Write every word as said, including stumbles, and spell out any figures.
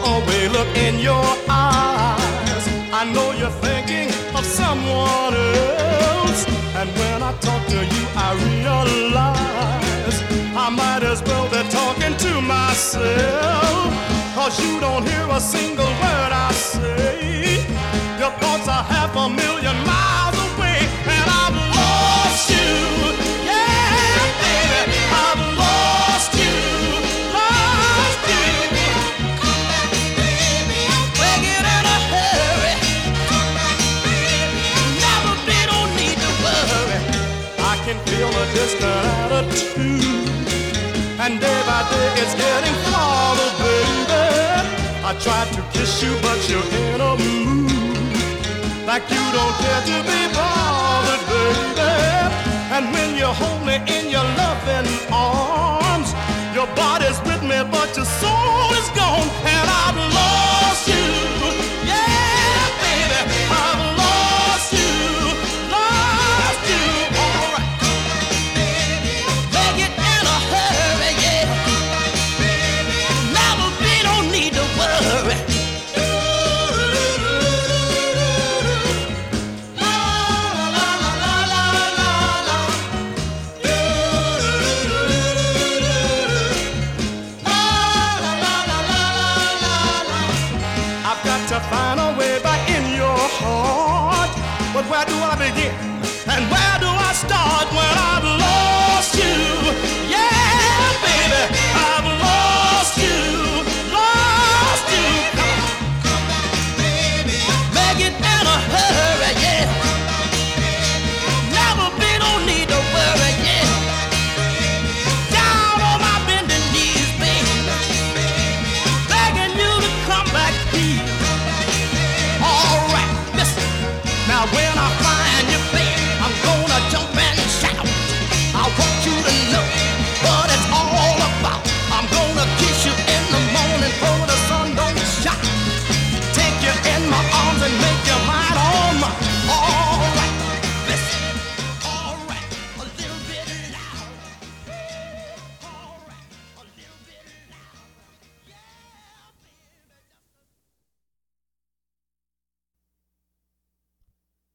away look in your eyes. I know you're thinking of someone else, and when I talk to you I realize I might as well be talking to myself, 'cause you don't hear a single word I say. Your thoughts are half a million miles away, and I've lost you. Yeah, baby, I've lost you, lost you. Come back, baby, I'm begging in a hurry. Come back, baby, never be, don't need to worry. I can feel a distant attitude, and day by day it's getting farther, baby. I tried to kiss you, but you're in a mood like you don't care to be bothered, baby. And when you hold me in your loving arms, your body's with me, but your soul